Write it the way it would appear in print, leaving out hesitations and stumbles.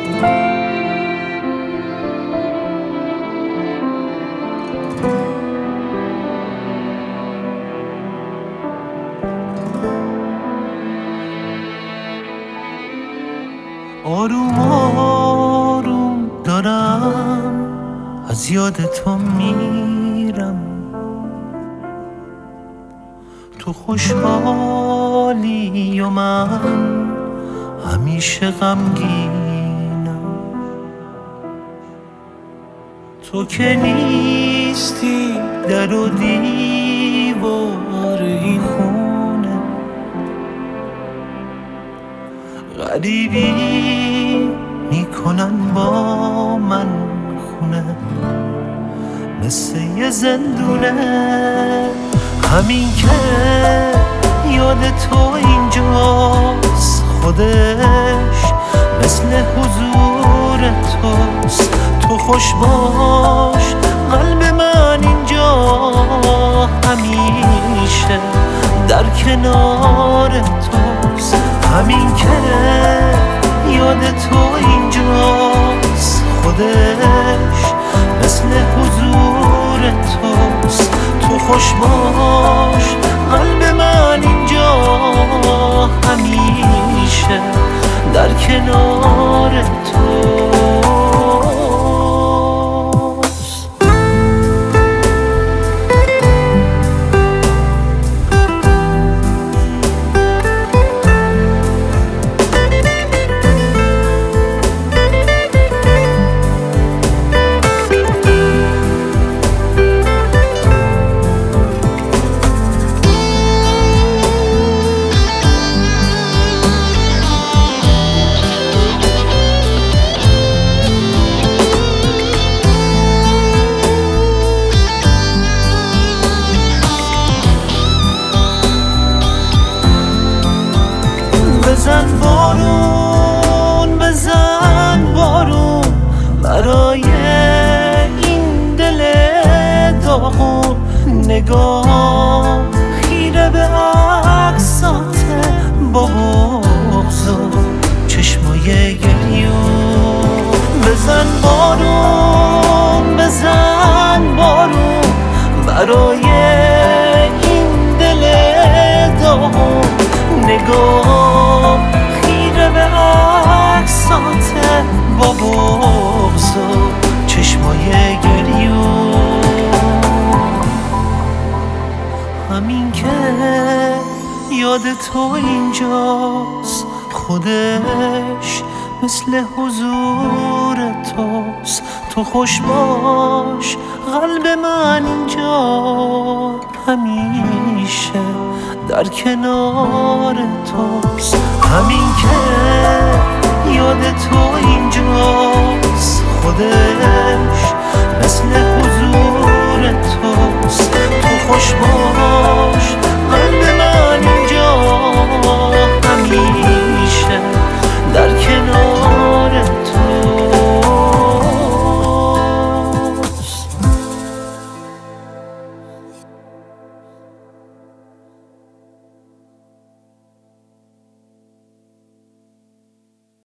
آروم آروم دارم از یاد تو میرم، تو خوشحالی و من همیشه غمگینم. تو که نیستی در و دیوار این خونه، غریبی میکنن با من خونه، مثل یه زندونه. همین که یاد تو اینجاست، خودش مثل حضور توست. تو خوش باش، قلب من اینجا همیشه در کنار توست. همین که یاد تو اینجاست، خودش مثل حضور توست. تو خوش باش، قلب من اینجا همیشه در کنار توست. بزن بارون، بزن بارون برای این دل داغون. نگاه خیره به عکساته با بغض و چشمای گریون. بزن بارون، بزن بارون برای این دل داغون. نگاه خیره به عکساته با بغض و چشمای گریون. همین که یاد تو اینجاست، خودش مثل حضور توست. تو خوش باش، قلب من اینجا همیشه در کنار توست. همین که